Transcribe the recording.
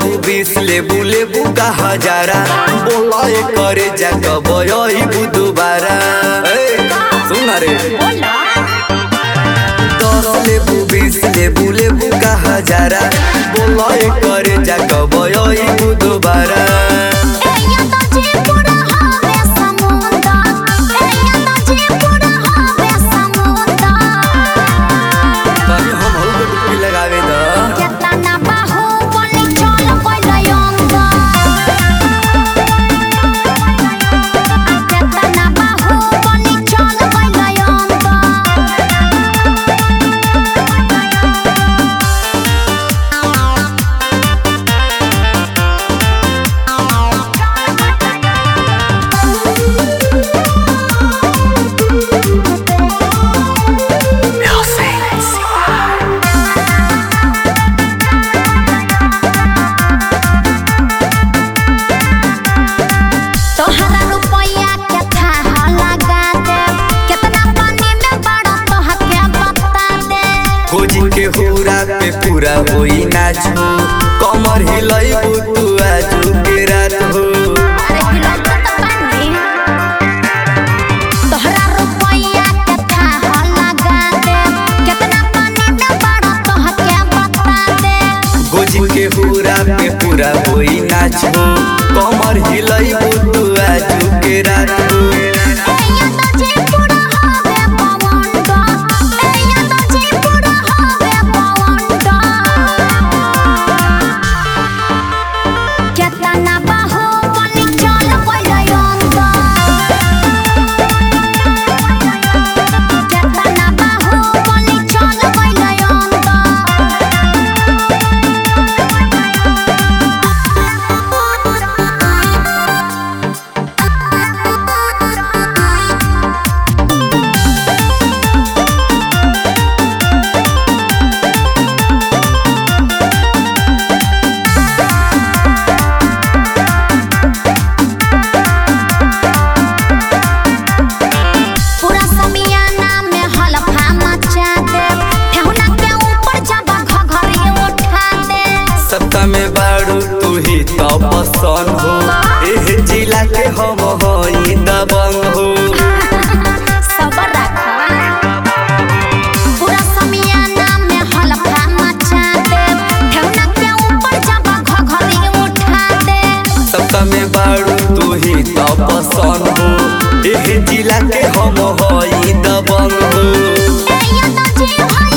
लेबू 20 लेबू का हजारा बोला करे जगह बयबू दोबारा सुन रे 10 लेबू 20 लेबू का हजारा बोला करे जगह बयबू दोबारा के हुरा पे पूरा होई नाचो कमर हिलैबू तू आजू के रात हो तोहरा रुपया के थाह लगा दे कितना पानी में बड़ा तोहके बता दे गोजी के हुरा पे पूरा होई नाचो कमर हिलैबू तू आजू के रात हो सबका में बारू तू ही तो पसंद हो एह जिला के हम हई दबंग हो सबर रखा पूरा समियाना में हलफा मचा दे ठेहुना के ऊपर जब घघरी उठा दे सबका में बारू तू ही तो पसंद हो एह जिला के हम हई दबंग हो